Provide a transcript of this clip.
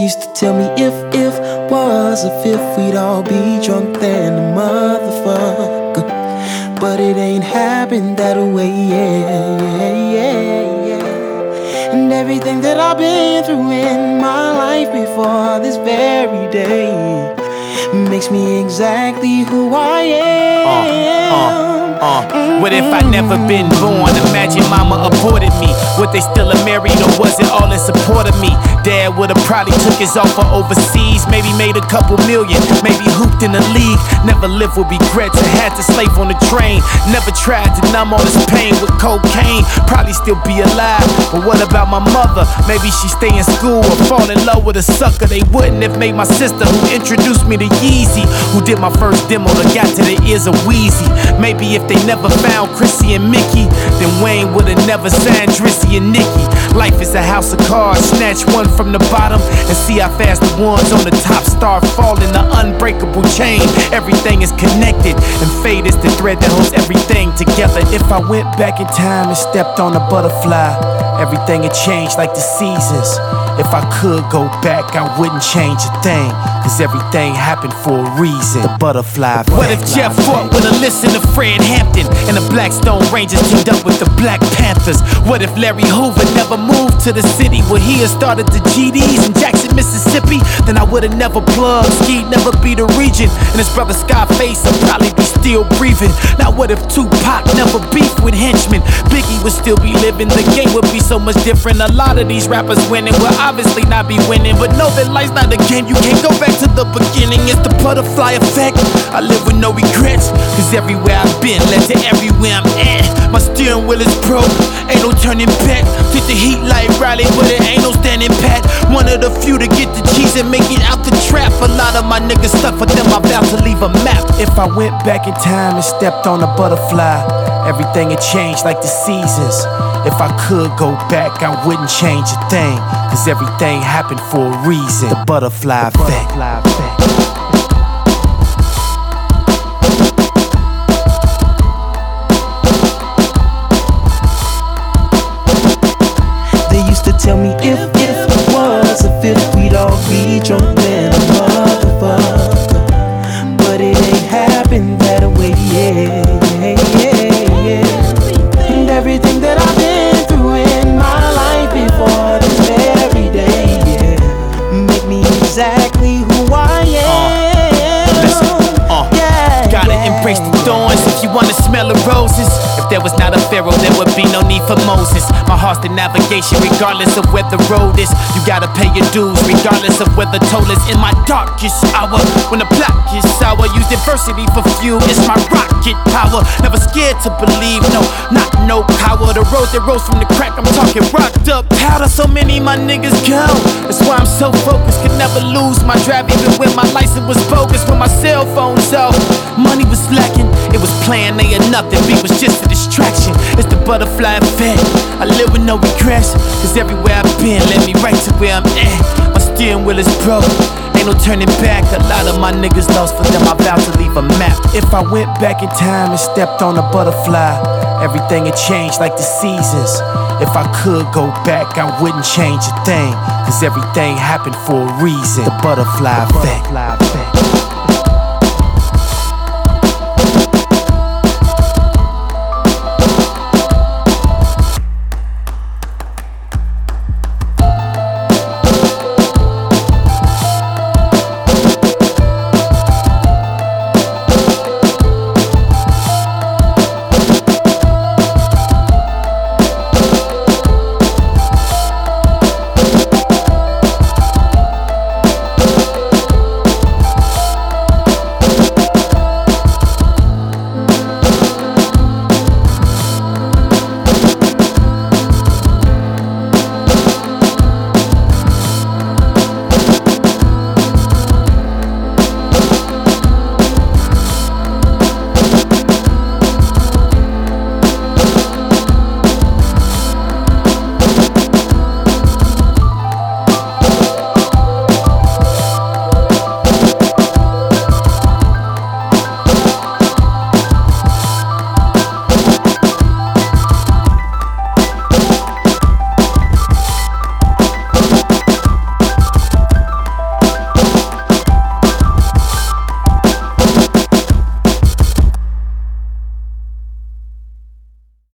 used to tell me if was a fifth, we'd all be drunk than a motherfucker. But it ain't happened that way, yeah. And everything that I've been through in my life before this very day makes me exactly who I am. What if I never been born? Imagine mama aborted me. Would they still have married, or was it all in support of me? Dad would've probably took his offer overseas, maybe made a couple million, maybe hooped in the league. Never lived with regrets and had to slave on the train. Never tried to numb all this pain with cocaine. Probably still be alive, but what about my mother? Maybe she stay in school or fall in love with a sucker. They wouldn't have made my sister, who introduced me to Yeezy, who did my first demo that got to the ears of Weezy. Maybe if they never found Chrissy and Mickey, then Wayne would've never signed Drissy and Nicki. Life is a house of cards, snatch one from the bottom and see how fast the ones on the top start falling. The unbreakable chain, everything is connected, and fate is the thread that holds everything together. If I went back in time and stepped on a butterfly, everything had changed like the seasons. If I could go back, I wouldn't change a thing, cause everything happened for a reason. The butterfly effect. What if Jeff Fort would've listened to Fred Hampton, and the Blackstone Rangers teamed up with the Black Panthers? What if Larry Hoover never moved to the city where he had started the GDs in Jackson, Mississippi? Then I would've never plugged, Skeet never be the region, and his brother Scarface would probably be still breathing. Now what if Tupac never beefed with henchmen? Biggie would still be living, the game would be so much different. A lot of these rappers winning will obviously not be winning, but know that life's not a game, you can't go back to the beginning. It's the butterfly effect. I live with no regrets, cause everywhere I've been led to everywhere I'm at. My steering wheel is broke, ain't no turning back. Did the heat like Riley, but it ain't no standing pat. One of the few to get the cheese and make it out the trap. A lot of my niggas stuck, for them I'm about to leave a map. If I went back in time and stepped on a butterfly, everything had changed like the seasons. If I could go back, I wouldn't change a thing, cause everything happened for a reason. The butterfly effect. Tell me if was a fifth, we'd all be drunk than a motherfucker. But it ain't happened that way, yeah. And everything that I've been through in my life before this very day, yeah, make me exactly who I am. Gotta embrace the thorns if you wanna smell the roses. If there was not a Pharaoh, there would be no need for Moses. My heart's the navigation, regardless of where the road is. You gotta pay your dues, regardless of where the toll is. In my darkest hour, when the block is sour, use adversity for fuel, it's my rocket power. Never scared to believe, no, not no power. The road that rose from the crack, I'm talking rocked up powder. So many my niggas gone, that's why I'm so focused. Could never lose my drive, even when my license was bogus. When my cell phone's off, money was lacking. It was plan A or nothing, B was just a distraction. It's the butterfly effect. I live with no regrets, cause everywhere I've been led me right to where I'm at. My steering wheel is broke, ain't no turning back. A lot of my niggas lost, for them I'm about to leave a map. If I went back in time and stepped on a butterfly, everything had changed like the seasons. If I could go back, I wouldn't change a thing, cause everything happened for a reason. The butterfly effect.